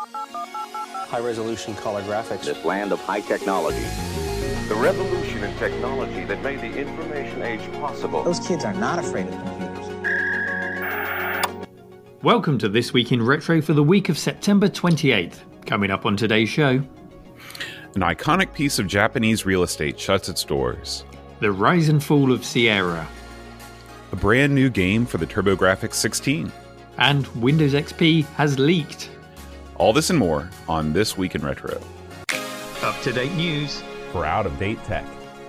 High-resolution color graphics. This land of high technology. The revolution in technology that made the information age possible. Those kids are not afraid of computers. Welcome to This Week in Retro for the week of September 28th. Coming up on today's show, an iconic piece of Japanese real estate shuts its doors. the rise and fall of Sierra, A brand new game for the TurboGrafx 16. and Windows XP has leaked. All this and more on This Week in Retro. Up-to-date news. For out-of-date tech.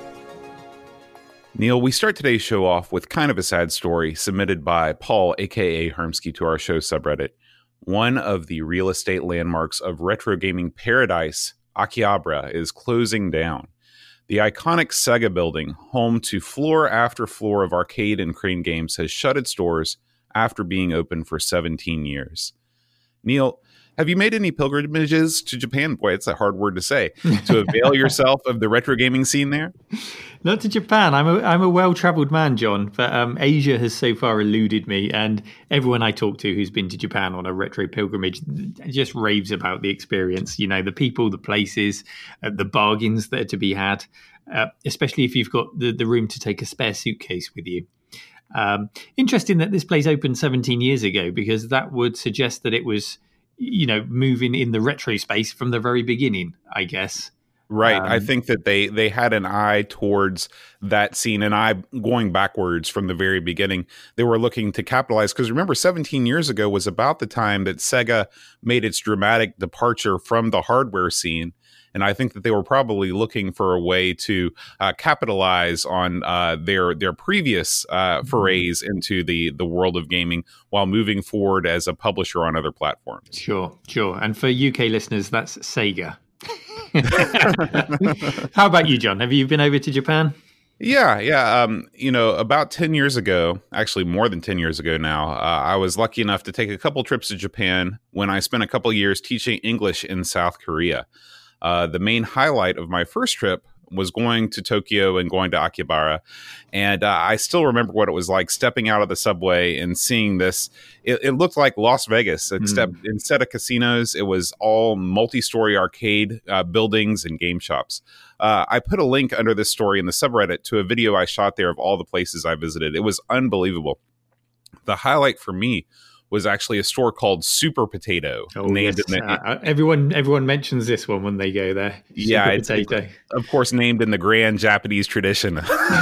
Neil, we start today's show off with kind of a sad story submitted by Paul, aka Hermsky, to our show subreddit. One of the real estate landmarks of retro gaming paradise, Akihabara, is closing down. The iconic Sega building, home to floor after floor of arcade and crane games, has shut its doors after being open for 17 years. Neil, have you made any pilgrimages to Japan? Boy, it's a hard word to say. To avail yourself of the retro gaming scene there? Not to Japan. I'm a well-travelled man, John, but Asia has so far eluded me, and everyone I talk to who's been to Japan on a retro pilgrimage just raves about the experience. You know, the people, the places, the bargains that are to be had, especially if you've got the room to take a spare suitcase with you. Interesting that this place opened 17 years ago, because that would suggest that it was, you know, moving in the retro space from the very beginning, I guess. Right. I think that they had an eye towards that scene, and going backwards from the very beginning, they were looking to capitalize. Because remember, 17 years ago was about the time that Sega made its dramatic departure from the hardware scene. And I think that they were probably looking for a way to capitalize on their previous forays into the world of gaming while moving forward as a publisher on other platforms. Sure. And for UK listeners, that's Sega. How about you, John? Have you been over to Japan? Yeah. About 10 years ago, actually more than 10 years ago now, I was lucky enough to take a couple trips to Japan when I spent a couple years teaching English in South Korea. The main highlight of my first trip was going to Tokyo and going to Akihabara. And I still remember what it was like stepping out of the subway and seeing this. It looked like Las Vegas. Instead of casinos, it was all multi-story arcade buildings and game shops. I put a link under this story in the subreddit to a video I shot there of all the places I visited. It was unbelievable. The highlight for me was actually a store called Super Potato. Everyone mentions this one when they go there. Potato. Of course, named in the grand Japanese tradition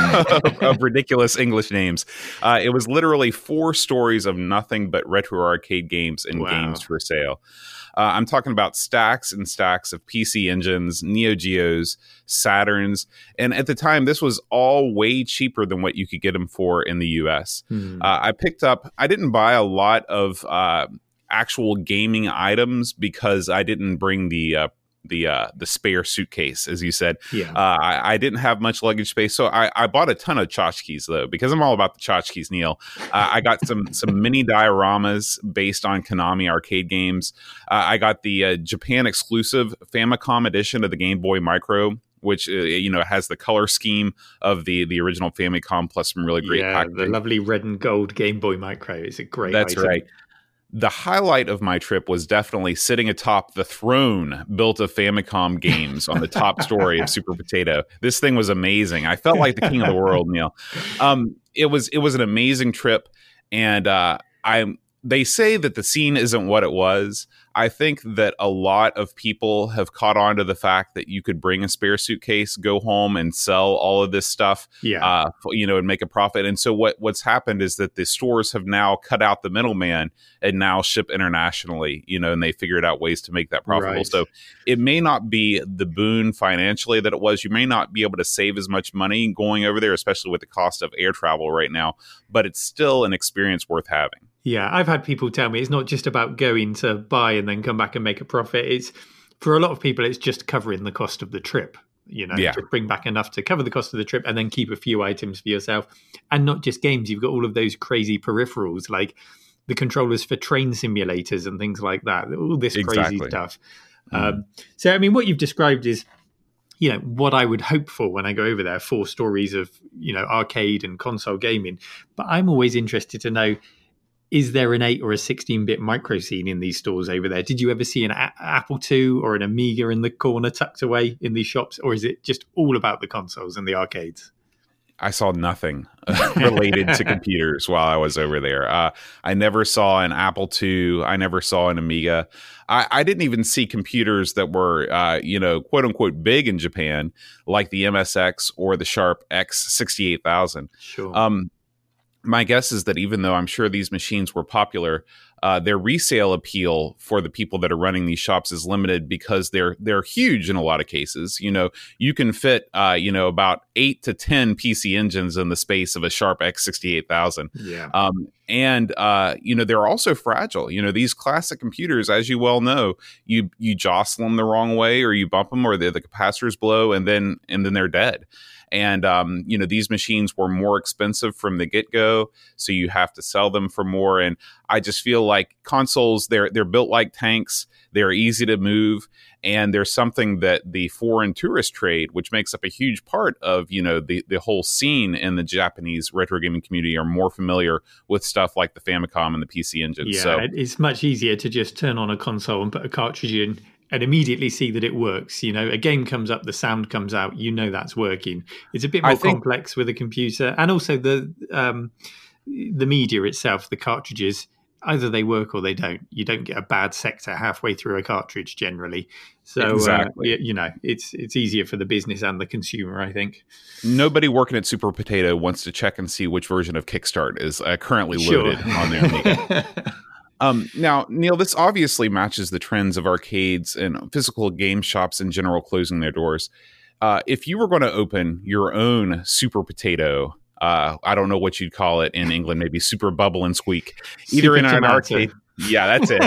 of ridiculous English names. It was literally 4 stories of nothing but retro arcade games and games for sale. I'm talking about stacks and stacks of PC Engines, Neo Geos, Saturns. And at the time, this was all way cheaper than what you could get them for in the US. I didn't buy a lot of actual gaming items because I didn't bring the spare suitcase, as you said. I didn't have much luggage space, so I bought a ton of tchotchkes, though, because I'm all about the tchotchkes, Neil. I got some mini dioramas based on Konami arcade games. I got the Japan exclusive Famicom edition of the Game Boy Micro, which has the color scheme of the original Famicom plus some really great packaging. The lovely red and gold Game Boy Micro is a great That's item. Right. The highlight of my trip was definitely sitting atop the throne built of Famicom games on the top story of Super Potato. This thing was amazing. I felt like the king of the world, Neil. It was an amazing trip, and they say that the scene isn't what it was. I think that a lot of people have caught on to the fact that you could bring a spare suitcase, go home and sell all of this stuff, and make a profit. And so what's happened is that the stores have now cut out the middleman and now ship internationally, and they figured out ways to make that profitable. Right. So it may not be the boon financially that it was. You may not be able to save as much money going over there, especially with the cost of air travel right now, but it's still an experience worth having. Yeah, I've had people tell me it's not just about going to buy and then come back and make a profit. It's, for a lot of people, it's just covering the cost of the trip. Just bring back enough to cover the cost of the trip and then keep a few items for yourself. And not just games. You've got all of those crazy peripherals, like the controllers for train simulators and things like that. All this crazy stuff. So, I mean, what you've described is, what I would hope for when I go over there, 4 stories of, arcade and console gaming. But I'm always interested to know, is there an 8 or a 16-bit micro scene in these stores over there? Did you ever see an Apple II or an Amiga in the corner tucked away in these shops? Or is it just all about the consoles and the arcades? I saw nothing related to computers while I was over there. I never saw an Apple II. I never saw an Amiga. I didn't even see computers that were, quote unquote, big in Japan, like the MSX or the Sharp X68000. Sure. My guess is that even though I'm sure these machines were popular, their resale appeal for the people that are running these shops is limited because they're huge in a lot of cases. You can fit about 8 to 10 PC engines in the space of a Sharp X68000. Yeah. They're also fragile. These classic computers, as you well know, you jostle them the wrong way, or you bump them, or the capacitors blow, and then they're dead. And, these machines were more expensive from the get-go, so you have to sell them for more. And I just feel like consoles, they're built like tanks. They're easy to move. And there's something that the foreign tourist trade, which makes up a huge part of, the whole scene in the Japanese retro gaming community, are more familiar with stuff like the Famicom and the PC Engine. Yeah, so it's much easier to just turn on a console and put a cartridge in and immediately see that it works. A game comes up, the sound comes out, that's working. It's a bit more complex with a computer, and also the media itself, the cartridges, either they work or they don't. You don't get a bad sector halfway through a cartridge generally. So exactly. It's easier for the business and the consumer, I think. Nobody working at Super Potato wants to check and see which version of Kickstart is currently loaded on their Amiga. Now, Neil, this obviously matches the trends of arcades and physical game shops in general closing their doors. If you were going to open your own Super Potato, I don't know what you'd call it in England, maybe Super Bubble and Squeak, either in an arcade. Yeah, that's it.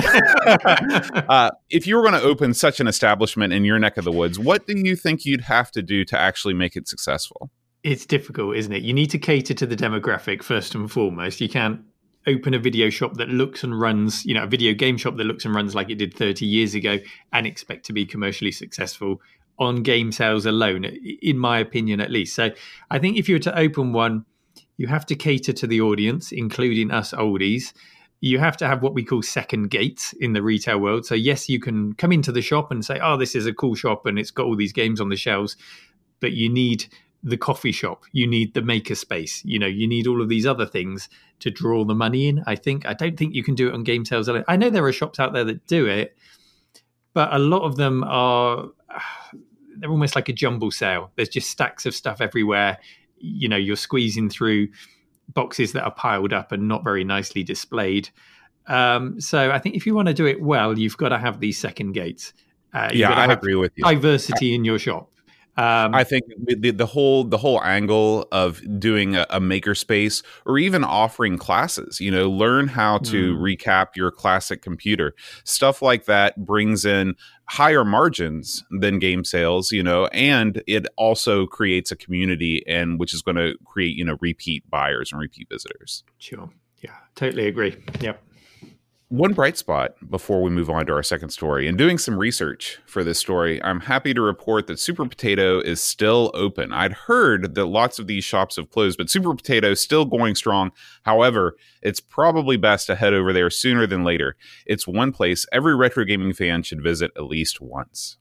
If you were going to open such an establishment in your neck of the woods, what do you think you'd have to do to actually make it successful? It's difficult, isn't it? You need to cater to the demographic first and foremost. You can't open a video shop that looks and runs, a video game shop that looks and runs like it did 30 years ago and expect to be commercially successful on game sales alone, in my opinion, at least. So I think if you were to open one, you have to cater to the audience, including us oldies. You have to have what we call second gates in the retail world. So yes, you can come into the shop and say, oh, this is a cool shop and it's got all these games on the shelves, but you need the coffee shop, you need the maker space, you need all of these other things to draw the money in. I don't think you can do it on game sales alone. I know there are shops out there that do it, but a lot of them they're almost like a jumble sale. There's just stacks of stuff everywhere. You're squeezing through boxes that are piled up and not very nicely displayed. So I think if you want to do it well, you've got to have these second gates. I agree with you. Diversity in your shop. I think the whole angle of doing a makerspace, or even offering classes, learn how to recap your classic computer, stuff like that brings in higher margins than game sales, and it also creates a community, and which is going to create, repeat buyers and repeat visitors. Sure. Yeah, totally agree. Yep. One bright spot before we move on to our second story. In doing some research for this story, I'm happy to report that Super Potato is still open. I'd heard that lots of these shops have closed, but Super Potato is still going strong. However, it's probably best to head over there sooner than later. It's one place every retro gaming fan should visit at least once.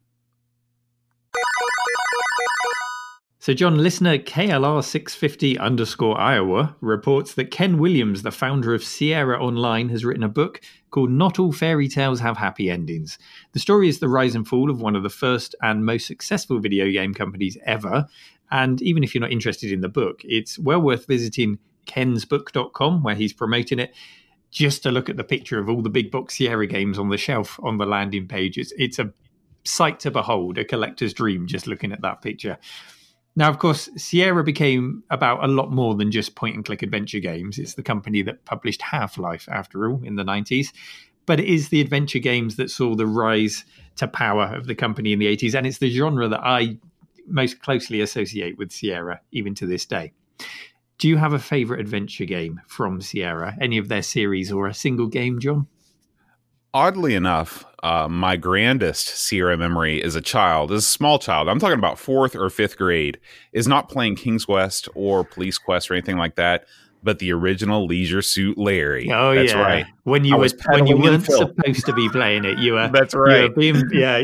So, John, listener KLR650_Iowa reports that Ken Williams, the founder of Sierra Online, has written a book called Not All Fairy Tales Have Happy Endings. The story is the rise and fall of one of the first and most successful video game companies ever. And even if you're not interested in the book, it's well worth visiting kensbook.com, where he's promoting it, just to look at the picture of all the big box Sierra games on the shelf on the landing page. It's a sight to behold, a collector's dream, just looking at that picture. Now, of course, Sierra became about a lot more than just point-and-click adventure games. It's the company that published Half-Life, after all, in the 90s. But it is the adventure games that saw the rise to power of the company in the 80s. And it's the genre that I most closely associate with Sierra, even to this day. Do you have a favorite adventure game from Sierra? Any of their series or a single game, John? Oddly enough, my grandest Sierra memory as a small child, I'm talking about 4th or 5th grade, is not playing King's Quest or Police Quest or anything like that, but the original Leisure Suit Larry. Oh, that's yeah. right. When you weren't supposed to be playing it, you were. That's right. You were being,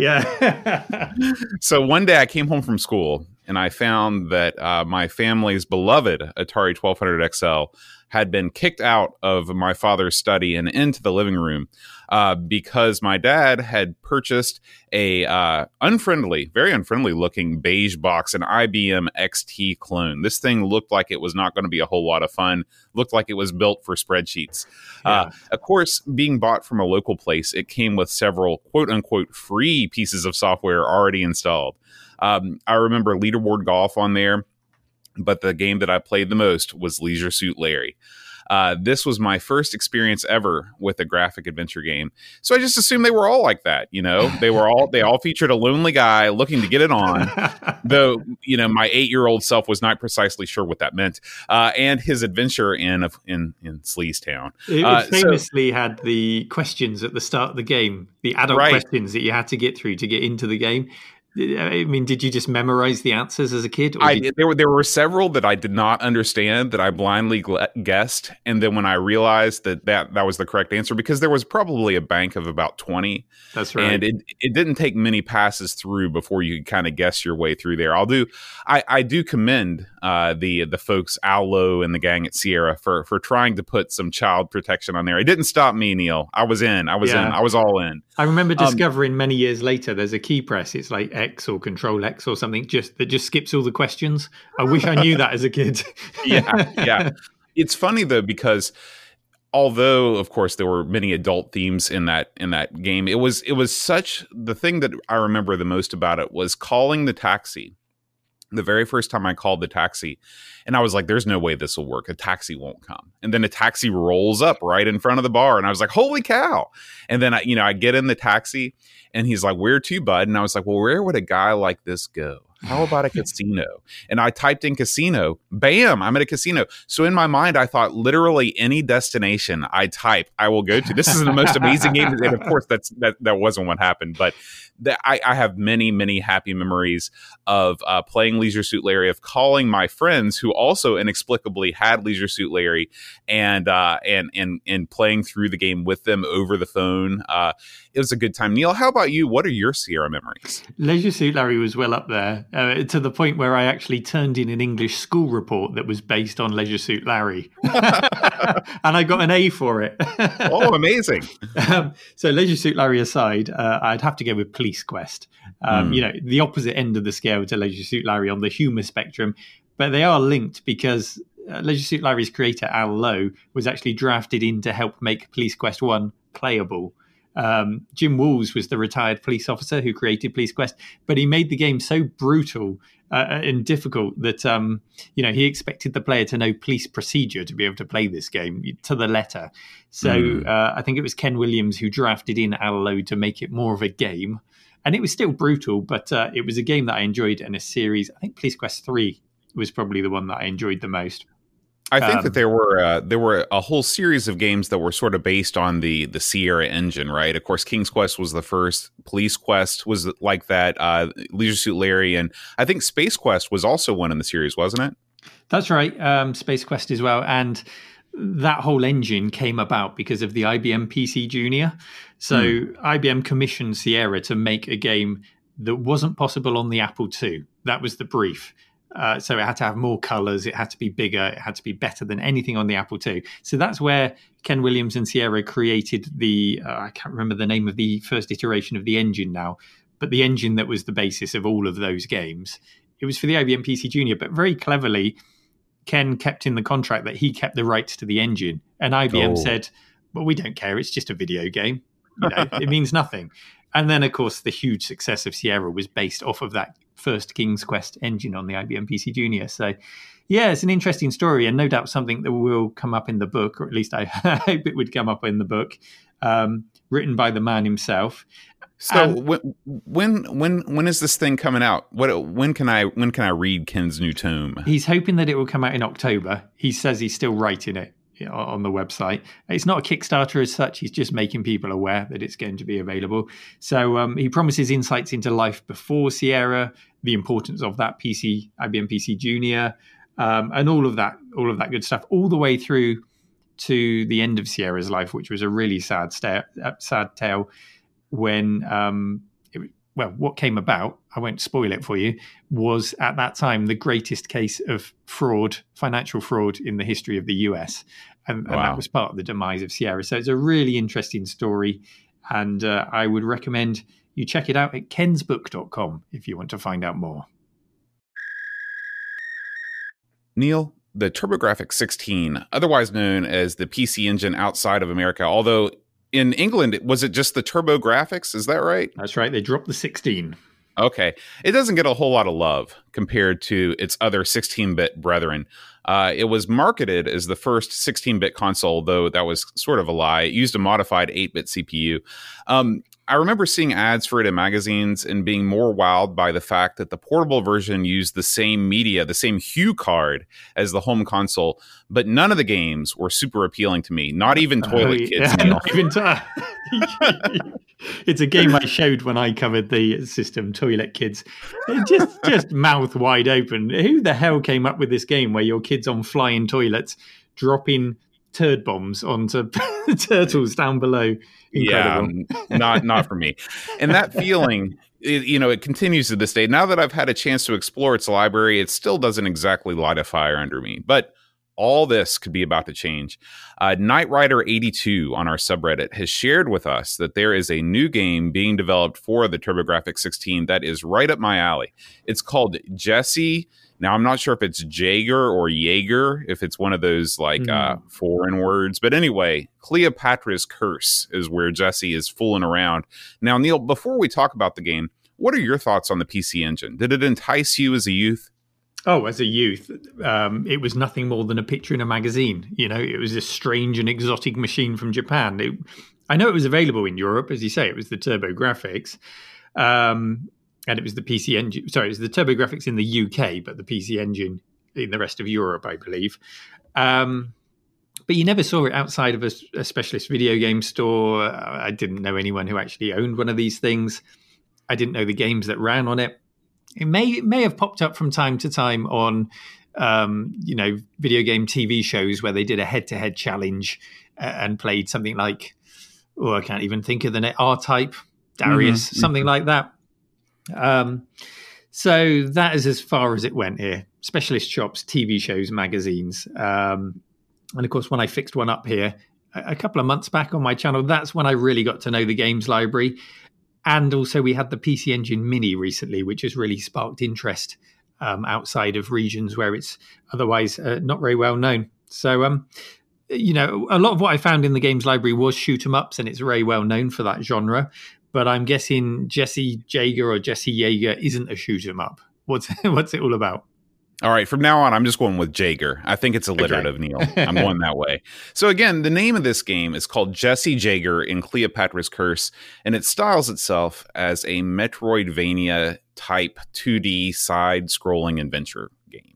yeah. So one day I came home from school and I found that my family's beloved Atari 1200 XL had been kicked out of my father's study and into the living room because my dad had purchased a very unfriendly looking beige box, an IBM XT clone. This thing looked like it was not going to be a whole lot of fun. Looked like it was built for spreadsheets. Yeah. Of course, being bought from a local place, it came with several quote unquote free pieces of software already installed. I remember Leaderboard Golf on there, but the game that I played the most was Leisure Suit Larry. This was my first experience ever with a graphic adventure game. So I just assumed they were all like that. They all featured a lonely guy looking to get it on, though, my 8-year-old self was not precisely sure what that meant. And his adventure in Sleazetown. It famously had the questions at the start of the game, the adult questions that you had to get through to get into the game. I mean, did you just memorize the answers as a kid? There were several that I did not understand that I blindly guessed. And then when I realized that was the correct answer, because there was probably a bank of about 20. That's right. And it didn't take many passes through before you could kind of guess your way through there. I do commend the folks, Allo and the gang at Sierra for trying to put some child protection on there. It didn't stop me, Neil. I was in. I was all in. I remember discovering many years later there's a key press. It's like X or Control X or something that just skips all the questions. I wish I knew that as a kid. Yeah. It's funny though, because although of course there were many adult themes in that game, it was such, the thing that I remember the most about it was calling the taxi. The very first time I called the taxi, and I was like, there's no way this will work. A taxi won't come. And then a taxi rolls up right in front of the bar. And I was like, holy cow. And then I get in the taxi and he's like, where to, bud? And I was like, well, where would a guy like this go? How about a casino? And I typed in casino. Bam, I'm at a casino. So in my mind, I thought literally any destination I type, I will go to. This is the most amazing game. And of course, that wasn't what happened. But I have many, many happy memories of playing Leisure Suit Larry, of calling my friends who also inexplicably had Leisure Suit Larry and playing through the game with them over the phone. It was a good time. Neil, how about you? What are your Sierra memories? Leisure Suit Larry was well up there, to the point where I actually turned in an English school report that was based on Leisure Suit Larry. And I got an A for it. Oh, amazing. So Leisure Suit Larry aside, I'd have to go with Police Quest. The opposite end of the scale to Leisure Suit Larry on the humour spectrum. But they are linked because Leisure Suit Larry's creator, Al Lowe, was actually drafted in to help make Police Quest 1 playable. Jim Walls was the retired police officer who created Police Quest, but he made the game so brutal and difficult that he expected the player to know police procedure to be able to play this game to the letter. So I think it was Ken Williams who drafted in Al Lowe to make it more of a game, and it was still brutal, but it was a game that I enjoyed, and a series. I think Police Quest 3 was probably the one that I enjoyed the most. I think that there were a whole series of games that were sort of based on the Sierra engine, right? Of course, King's Quest was the first. Police Quest was like that. Leisure Suit Larry, and I think Space Quest was also one in the series, wasn't it? That's right. Space Quest as well. And that whole engine came about because of the IBM PC Junior. So IBM commissioned Sierra to make a game that wasn't possible on the Apple II. That was the brief. So it had to have more colors, it had to be bigger, it had to be better than anything on the Apple II. So that's where Ken Williams and Sierra created I can't remember the name of the first iteration of the engine now, but the engine that was the basis of all of those games. It was for the IBM PC Junior, but very cleverly, Ken kept in the contract that he kept the rights to the engine. And IBM said, well, we don't care, it's just a video game. It means nothing. And then, of course, the huge success of Sierra was based off of that first King's Quest engine on the IBM PC Junior. So, yeah, it's an interesting story, and no doubt something that will come up in the book, or at least I hope it would come up in the book, written by the man himself. So, when is this thing coming out? When can I read Ken's new tome? He's hoping that it will come out in October. He says he's still writing it on the website. It's not a Kickstarter as such. He's just making people aware that it's going to be available. So he promises insights into life before Sierra, the importance of that IBM PC Junior, and all of that good stuff, all the way through to the end of Sierra's life, which was a really sad tale. When what came about, I won't spoil it for you, was at that time the greatest case of financial fraud in the history of the US. And that was part of the demise of Sierra. So it's a really interesting story. And I would recommend you check it out at kensbook.com if you want to find out more. Neil, the TurboGrafx-16, otherwise known as the PC Engine outside of America, although in England, was it just the TurboGrafx? Is that right? That's right. They dropped the 16. Okay. It doesn't get a whole lot of love compared to its other 16-bit brethren. It was marketed as the first 16-bit console, though that was sort of a lie. It used a modified 8-bit CPU. I remember seeing ads for it in magazines and being more wowed by the fact that the portable version used the same media, the same hue card as the home console, but none of the games were super appealing to me. Not even Toilet Kids. Yeah, not even it's a game I showed when I covered the system, Toilet Kids. Just mouth wide open. Who the hell came up with this game where your kid's on flying toilets, dropping turd bombs onto turtles down below? Incredible. Yeah, not for me. And that feeling, it continues to this day. Now that I've had a chance to explore its library, it still doesn't exactly light a fire under me. But all this could be about to change. Knight Rider 82 on our subreddit has shared with us that there is a new game being developed for the TurboGrafx-16 that is right up my alley. It's called Jesse. Now, I'm not sure if it's Jaeger or Jaeger, if it's one of those foreign words. But anyway, Cleopatra's Curse is where Jesse is fooling around. Now, Neil, before we talk about the game, what are your thoughts on the PC Engine? Did it entice you as a youth? Oh, as a youth, it was nothing more than a picture in a magazine. It was a strange and exotic machine from Japan. I know it was available in Europe, as you say. It was the TurboGrafx. And it was the PC Engine. Sorry, it was the TurboGrafx in the UK, but the PC Engine in the rest of Europe, I believe. But you never saw it outside of a specialist video game store. I didn't know anyone who actually owned one of these things. I didn't know the games that ran on it. It may have popped up from time to time on, video game TV shows where they did a head-to-head challenge and played something like, I can't even think of the name, R-Type, Darius, something like that. So that is as far as it went here. Specialist shops, TV shows, magazines. And of course, when I fixed one up here a couple of months back on my channel, that's when I really got to know the games library. And also we had the PC Engine Mini recently, which has really sparked interest outside of regions where it's otherwise not very well known. So, a lot of what I found in the games library was shoot 'em ups, and it's very well known for that genre. But I'm guessing Jesse Jaeger or Jesse Jaeger isn't a shoot 'em up. What's it all about? All right, from now on, I'm just going with Jaeger. I think it's alliterative, okay. Neil. I'm going that way. So again, the name of this game is called Jesse Jaeger in Cleopatra's Curse, and it styles itself as a Metroidvania type 2D side-scrolling adventure game.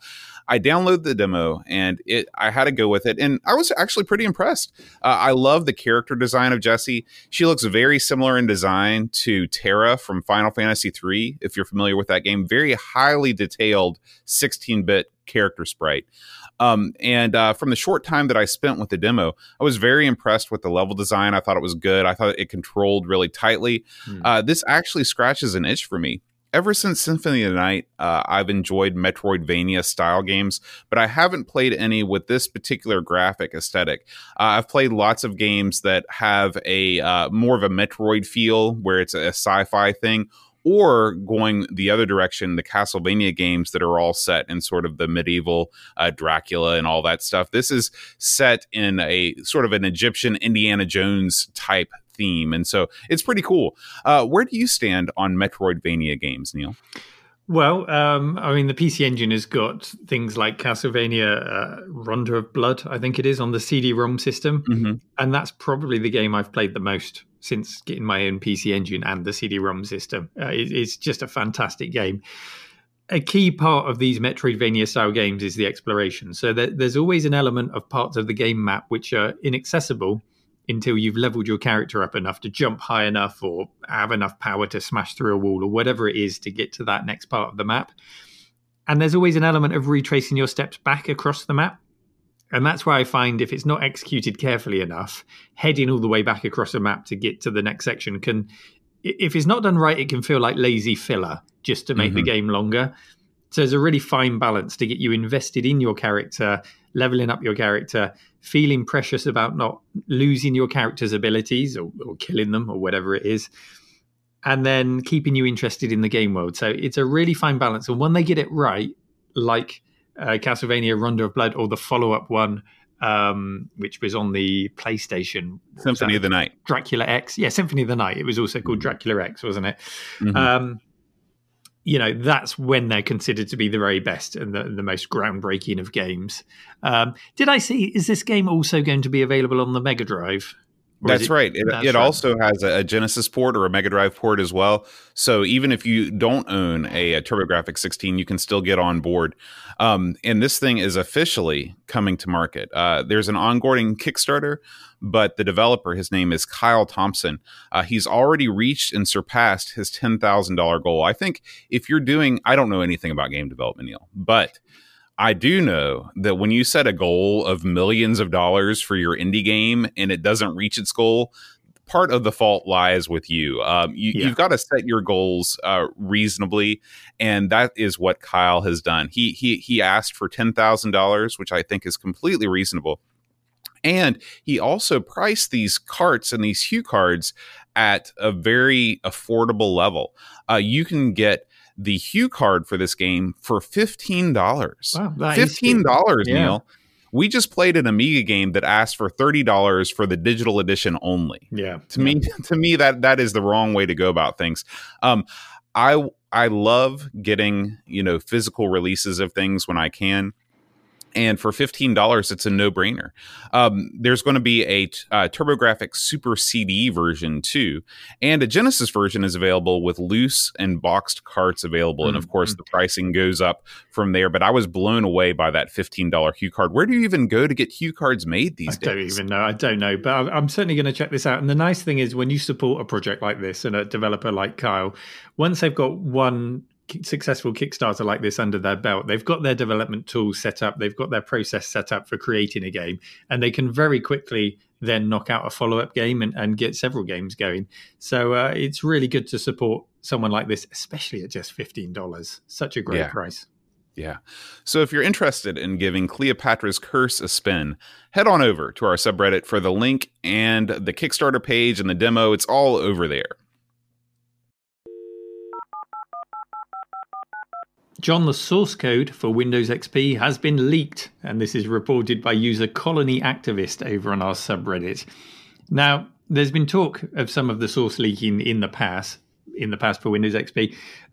I downloaded the demo and I had to go with it, and I was actually pretty impressed. I love the character design of Jessie. She looks very similar in design to Terra from Final Fantasy III, if you're familiar with that game. Very highly detailed 16-bit character sprite. From the short time that I spent with the demo, I was very impressed with the level design. I thought it was good. I thought it controlled really tightly. This actually scratches an itch for me. Ever since Symphony of the Night, I've enjoyed Metroidvania-style games, but I haven't played any with this particular graphic aesthetic. I've played lots of games that have a more of a Metroid feel, where it's a sci-fi thing, or going the other direction, the Castlevania games that are all set in sort of the medieval Dracula and all that stuff. This is set in a sort of an Egyptian Indiana Jones type theme, and so it's pretty cool. Where do you stand on Metroidvania games, Neil? Well, the PC Engine has got things like Castlevania Rondo of Blood, I think it is, on the CD-ROM system, and that's probably the game I've played the most since getting my own PC Engine and the CD-ROM system. It's just a fantastic game. A key part of these Metroidvania-style games is the exploration, so there's always an element of parts of the game map which are inaccessible until you've leveled your character up enough to jump high enough or have enough power to smash through a wall or whatever it is to get to that next part of the map. And there's always an element of retracing your steps back across the map. And that's why I find if it's not executed carefully enough, heading all the way back across the map to get to the next section can, if it's not done right, it can feel like lazy filler just to make the game longer. So there's a really fine balance to get you invested in your character, leveling up your character, feeling precious about not losing your character's abilities or killing them or whatever it is, and then keeping you interested in the game world. So it's a really fine balance. And when they get it right, like Castlevania Rondo of Blood or the follow-up one, which was on the PlayStation. Symphony of the Night. Dracula X. Yeah, Symphony of the Night. It was also called Dracula X, wasn't it? That's when they're considered to be the very best and the most groundbreaking of games. Did I see, is this game also going to be available on the Mega Drive? That's right. It also has a Genesis port or a Mega Drive port as well. So even if you don't own a TurboGrafx 16, you can still get on board. And this thing is officially coming to market. There's an ongoing Kickstarter, but the developer, his name is Kyle Thompson. He's already reached and surpassed his $10,000 goal. I think if you're doing, I don't know anything about game development, Neil, but I do know that when you set a goal of millions of dollars for your indie game and it doesn't reach its goal, part of the fault lies with you. You've got to set your goals reasonably, and that is what Kyle has done. He asked for $10,000, which I think is completely reasonable. And he also priced these carts and these Hue cards at a very affordable level. You can get the Hue card for this game for $15. Wow, $15, Neil. We just played an Amiga game that asked for $30 for the digital edition only. Yeah. To me, that is the wrong way to go about things. I love getting, physical releases of things when I can. And for $15, it's a no-brainer. There's going to be a TurboGrafx Super CD version too, and a Genesis version is available with loose and boxed carts available. And of course, the pricing goes up from there. But I was blown away by that $15 Hue card. Where do you even go to get Hue cards made these days? I don't know, but I'm certainly going to check this out. And the nice thing is, when you support a project like this and a developer like Kyle, once they've got one successful Kickstarter like this under their belt, they've got their development tools set up, they've got their process set up for creating a game, and they can very quickly then knock out a follow-up game and get several games going. So it's really good to support someone like this, especially at just $15. Such a great price. Yeah. So if you're interested in giving Cleopatra's Curse a spin, head on over to our subreddit for the link and the Kickstarter page and the demo. It's all over there. John, the source code for Windows XP has been leaked, and this is reported by user Colony Activist over on our subreddit. Now, there's been talk of some of the source leaking in the past for Windows XP,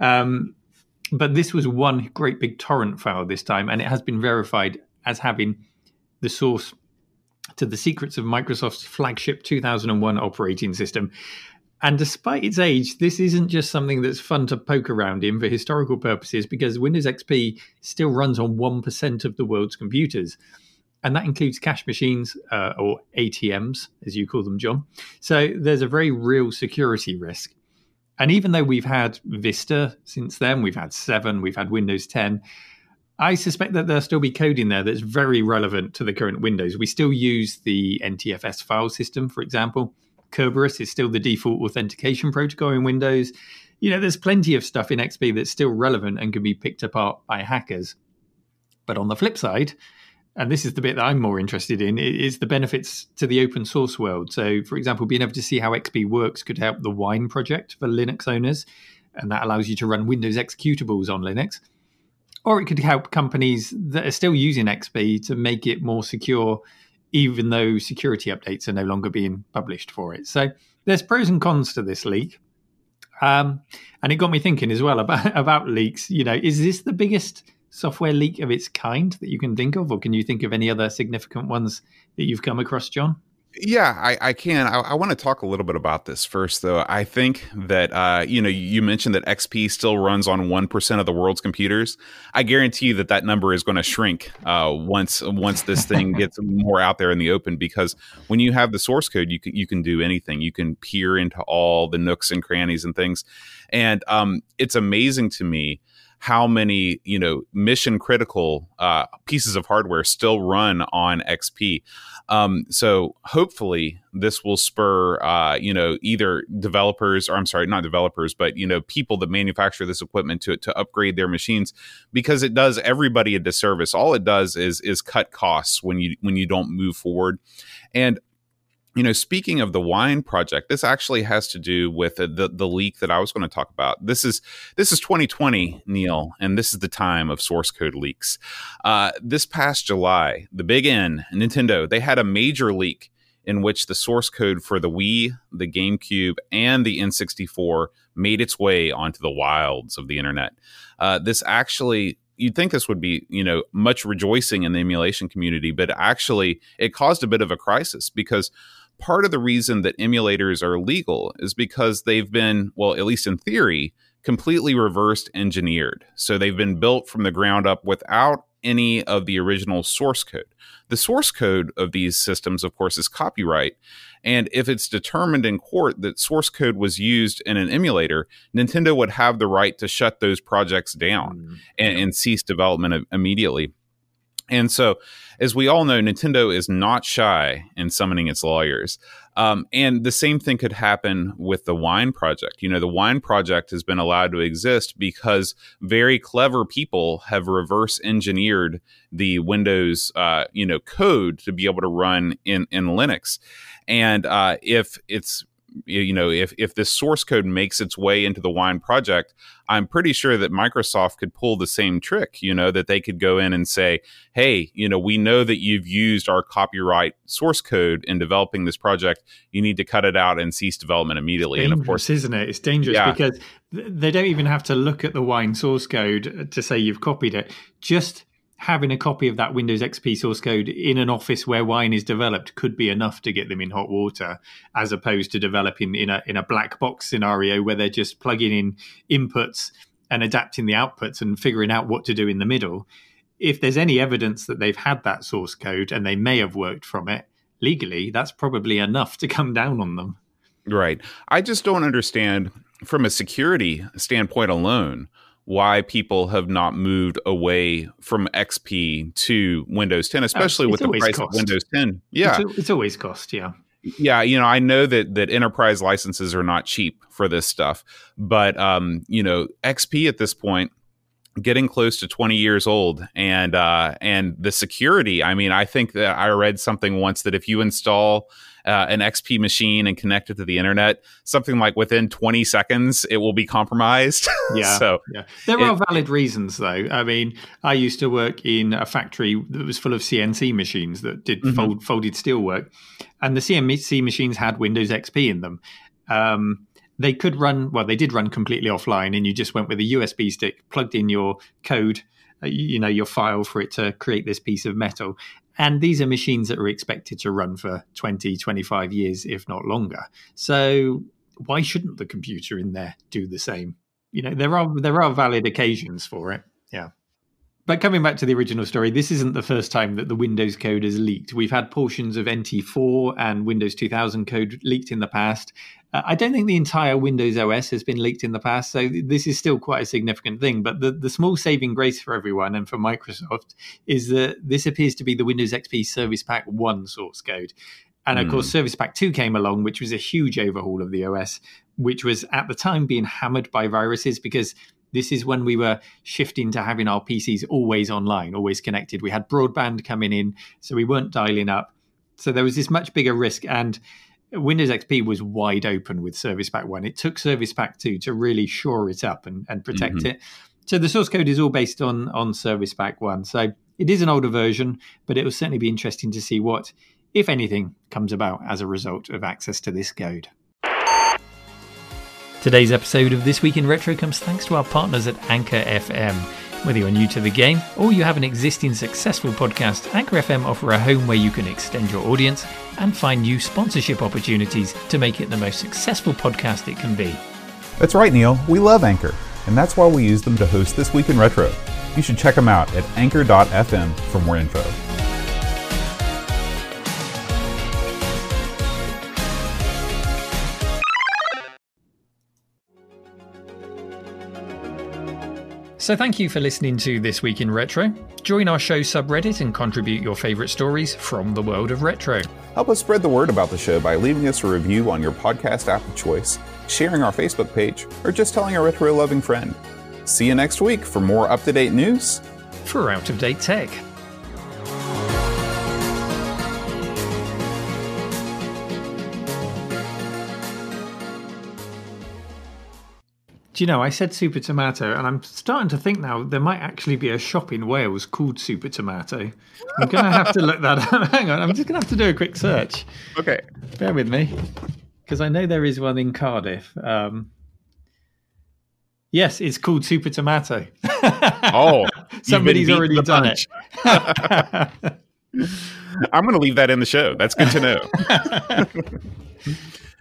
but this was one great big torrent file this time, and it has been verified as having the source to the secrets of Microsoft's flagship 2001 operating system. And despite its age, this isn't just something that's fun to poke around in for historical purposes, because Windows XP still runs on 1% of the world's computers. And that includes cash machines, or ATMs, as you call them, John. So there's a very real security risk. And even though we've had Vista since then, we've had 7, we've had Windows 10, I suspect that there'll still be code in there that's very relevant to the current Windows. We still use the NTFS file system, for example. Kerberos is still the default authentication protocol in Windows. There's plenty of stuff in XP that's still relevant and can be picked apart by hackers. But on the flip side, and this is the bit that I'm more interested in, is the benefits to the open source world. So, for example, being able to see how XP works could help the Wine project for Linux owners, and that allows you to run Windows executables on Linux. Or it could help companies that are still using XP to make it more secure, even though security updates are no longer being published for it. So there's pros and cons to this leak. And it got me thinking as well about leaks. Is this the biggest software leak of its kind that you can think of? Or can you think of any other significant ones that you've come across, John? Yeah, I can. I want to talk a little bit about this first, though. I think that, you mentioned that XP still runs on 1% of the world's computers. I guarantee you that number is going to shrink once this thing gets more out there in the open, because when you have the source code, you can do anything. You can peer into all the nooks and crannies and things. And it's amazing to me how many, mission critical pieces of hardware still run on XP. So hopefully this will spur, either developers, or I'm sorry, not developers, but, people that manufacture this equipment to upgrade their machines, because it does everybody a disservice. All it does is cut costs when you don't move forward. And speaking of the Wine project, this actually has to do with the leak that I was going to talk about. This is 2020, Neil, and this is the time of source code leaks. This past July, the Big N, Nintendo, they had a major leak in which the source code for the Wii, the GameCube, and the N64 made its way onto the wilds of the internet. This actually... You'd think this would be, much rejoicing in the emulation community, but actually it caused a bit of a crisis, because part of the reason that emulators are legal is because they've been, well, at least in theory, completely reversed engineered. So they've been built from the ground up without any of the original source code. The source code of these systems, of course, is copyright. And if it's determined in court that source code was used in an emulator, Nintendo would have the right to shut those projects down and cease development immediately. And so, as we all know, Nintendo is not shy in summoning its lawyers. And the same thing could happen with the Wine project. The Wine project has been allowed to exist because very clever people have reverse engineered the Windows, code to be able to run in Linux. And if it's if this source code makes its way into the Wine project, I'm pretty sure that Microsoft could pull the same trick, that they could go in and say, hey, we know that you've used our copyright source code in developing this project. You need to cut it out and cease development immediately. Dangerous, and of course, isn't it? It's dangerous because they don't even have to look at the Wine source code to say you've copied it. Just having a copy of that Windows XP source code in an office where Wine is developed could be enough to get them in hot water, as opposed to developing in a black box scenario where they're just plugging in inputs and adapting the outputs and figuring out what to do in the middle. If there's any evidence that they've had that source code and they may have worked from it legally, that's probably enough to come down on them. Right. I just don't understand, from a security standpoint alone, why people have not moved away from XP to Windows 10, especially with the price of Windows 10. Yeah. It's always cost, yeah. Yeah, I know that enterprise licenses are not cheap for this stuff, but XP at this point, getting close to 20 years old, and the security. I think that I read something once that if you install an XP machine and connect it to the internet, something like within 20 seconds, it will be compromised. Yeah. There are valid reasons, though. I used to work in a factory that was full of CNC machines that did folded steel work, and the CNC machines had Windows XP in them. They could run, they did run completely offline, and you just went with a USB stick, plugged in your code, your file for it to create this piece of metal. And these are machines that are expected to run for 20, 25 years, if not longer. So why shouldn't the computer in there do the same? There are valid occasions for it. Yeah. But coming back to the original story, this isn't the first time that the Windows code has leaked. We've had portions of NT4 and Windows 2000 code leaked in the past. I don't think the entire Windows OS has been leaked in the past, so this is still quite a significant thing. But the small saving grace for everyone and for Microsoft is that this appears to be the Windows XP Service Pack 1 source code. And of course, Service Pack 2 came along, which was a huge overhaul of the OS, which was at the time being hammered by viruses, because this is when we were shifting to having our PCs always online, always connected. We had broadband coming in, so we weren't dialing up. So there was this much bigger risk, and Windows XP was wide open with Service Pack 1. It took Service Pack 2 to really shore it up and protect it. So the source code is all based on Service Pack 1. So it is an older version, but it will certainly be interesting to see what, if anything, comes about as a result of access to this code. Today's episode of This Week in Retro comes thanks to our partners at Anchor FM. Whether you're new to the game or you have an existing successful podcast, Anchor FM offer a home where you can extend your audience and find new sponsorship opportunities to make it the most successful podcast it can be. That's right, Neil. We love Anchor, and that's why we use them to host This Week in Retro. You should check them out at anchor.fm for more info. So thank you for listening to This Week in Retro. Join our show subreddit and contribute your favourite stories from the world of retro. Help us spread the word about the show by leaving us a review on your podcast app of choice, sharing our Facebook page, or just telling a retro-loving friend. See you next week for more up-to-date news for out-of-date tech. Do you know, I said Super Tomato, and I'm starting to think now there might actually be a shop in Wales called Super Tomato. I'm going to have to look that up. Hang on, I'm just going to have to do a quick search. Okay. Bear with me, because I know there is one in Cardiff. Yes, it's called Super Tomato. Oh, somebody's already done it. I'm going to leave that in the show. That's good to know.